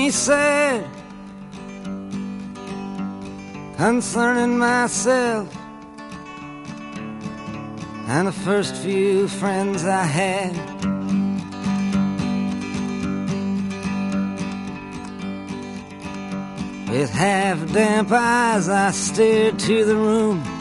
me sad concerning myself and the first few friends I had. With half-damp eyes I stared to the room